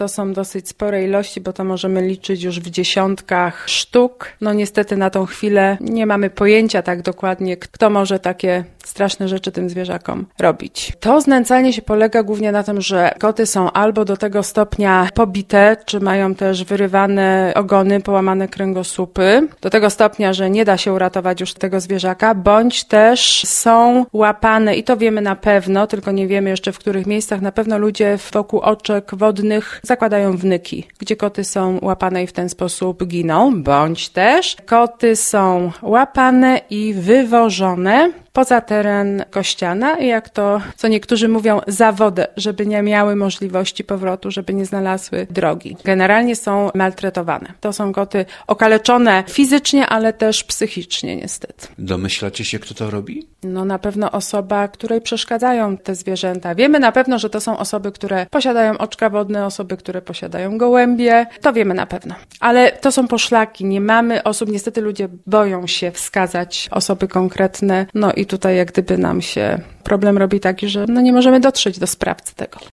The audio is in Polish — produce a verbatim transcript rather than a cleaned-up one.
to są dosyć spore ilości, bo to możemy liczyć już w dziesiątkach sztuk. No niestety na tą chwilę nie mamy pojęcia tak dokładnie, kto może takie straszne rzeczy tym zwierzakom robić. To znęcanie się polega głównie na tym, że koty są albo do tego stopnia pobite, czy mają też wyrywane ogony, połamane kręgosłupy, do tego stopnia, że nie da się uratować już tego zwierzaka, bądź też są łapane, i to wiemy na pewno, tylko nie wiemy jeszcze w których miejscach, na pewno ludzie wokół oczek wodnych zakładają wnyki, gdzie koty są łapane i w ten sposób giną, bądź też koty są łapane i wywożone poza teren Kościana i jak to, co niektórzy mówią, za wodę, żeby nie miały możliwości powrotu, żeby nie znalazły drogi. Generalnie są maltretowane. To są koty okaleczone fizycznie, ale też psychicznie niestety. Domyślacie się, kto to robi? No na pewno osoba, której przeszkadzają te zwierzęta. Wiemy na pewno, że to są osoby, które posiadają oczka wodne, osoby, które posiadają gołębie. To wiemy na pewno. Ale to są poszlaki. Nie mamy osób, niestety ludzie boją się wskazać osoby konkretne. No i tutaj jak gdyby nam się problem robi taki, że no nie możemy dotrzeć do sprawcy tego.